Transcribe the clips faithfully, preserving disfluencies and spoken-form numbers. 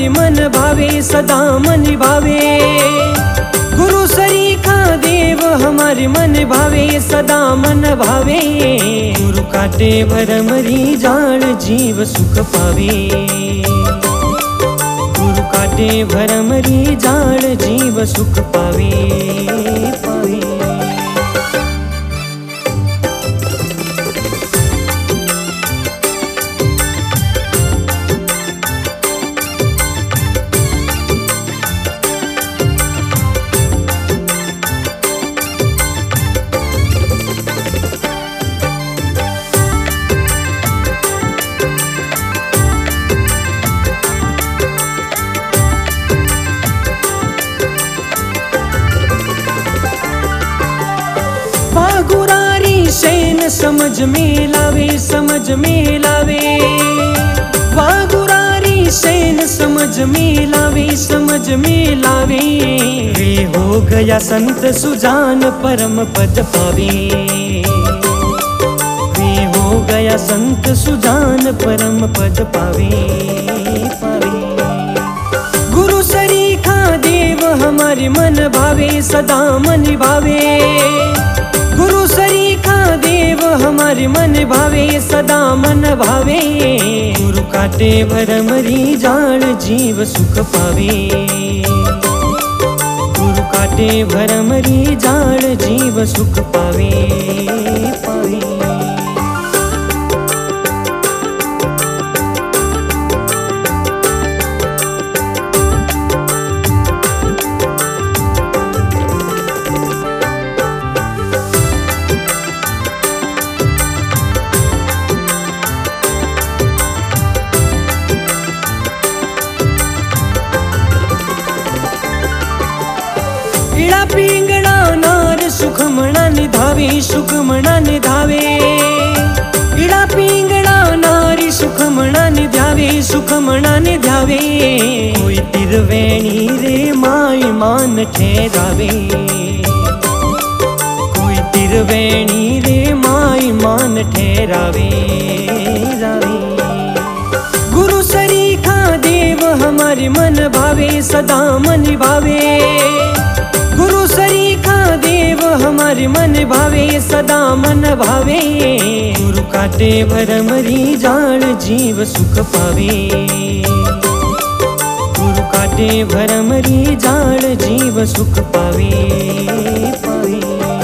हमारे मन भावे सदा मन भावे। गुरु सरीखा देव हमारे मन भावे सदा मन भावे। गुरु काटे भरमरी जान जीव सुख पावे। गुरु काटे भरमरी जान जीव सुख पावे पावे। शैन समझ में लावे समझ में लावे। वागुरारी शैन समझ में लावे समझ में लावे। वे हो गया संत सुजान परम पद पावे। वे हो गया संत सुजान परम पद पावे पावे। गुरु सरीखा देव हमारे मन भावे सदा मन भावे। गुरु सरीखा देव हमारे मन भावे सदा मन भावे। गुरु काटे भरमरी जान जीव सुख पावे। गुरु काटे भरमरी जान जीव सुख पावे पावे। इड़ा पिंगड़ा नार सुख मना निधावे सुख मना निधावे। इड़ा पिंगड़ा नारी सुख मना निधावे सुख मना निधावे। कोई तिरवेणी रे माय मान ठहरावे। कोई तिरवेणी रे माय मान ठहरावे रावे। गुरु सरीखा देव हमारे मन भावे सदा मन भावे। गुरु सरीखा देव हमारे मन भावे सदा मन भावे। गुरु काटे भरमरी जान जीव सुख पावे। गुरु काटे भरमरी जान जीव सुख पावे पावे।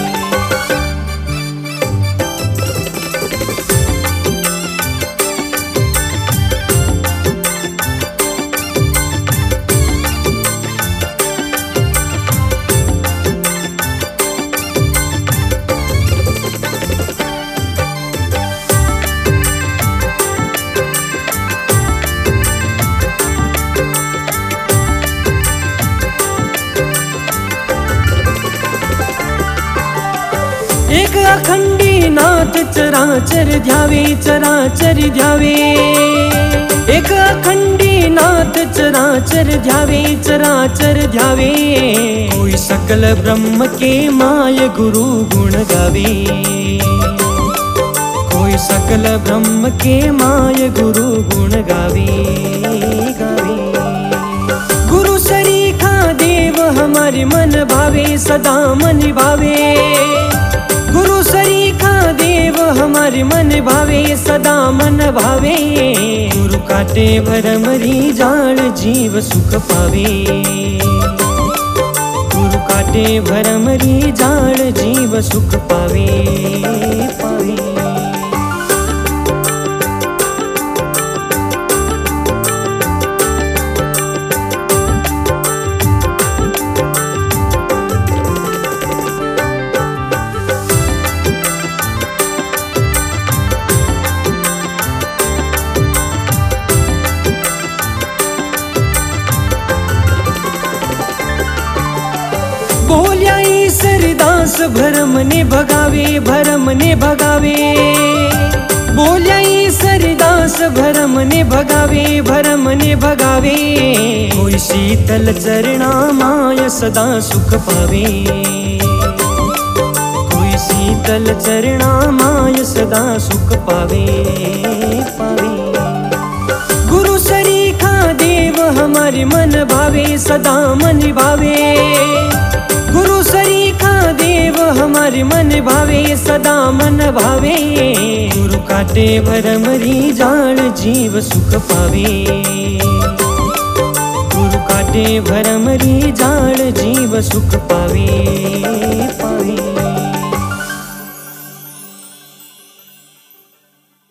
एक अखंडी नाथ चराचर ध्यावे चराचर ध्यावे। एक अखंडी नाथ चराचर ध्यावे चराचर ध्यावे। कोई सकल ब्रह्म के माय गुरु गुण गावे। कोई सकल ब्रह्म के माय गुरु गुण गावे गावे। गुरु सरीखा देव हमारे मन भावे सदा मन भावे। गुरु सरीखा देव हमारे मन भावे सदा मन भावे। गुरु काटे भरमरी जान जीव सुख पावे। गुरु काटे भरमरी जान जीव सुख पावे पावे। बोलिया ईसरदास भरम ने भगावे भरम ने भगावे। बोलिया ईसरदास भरम ने भगावे भरम ने भगावे। कोई शीतल चरणा माय सदा सुख पावे। कोई शीतल चरणा माय सदा सुख पावे पावे। गुरु सरीखा देव हमारे हमारे मन भावे सदा मन भावे। गुरु सरीखा देव हमारे मन भावे सदा मन भावे। गुरु काटे भरमरी जान जीव सुख पावे। गुरु काटे भरमरी जान जीव सुख पावे पावे।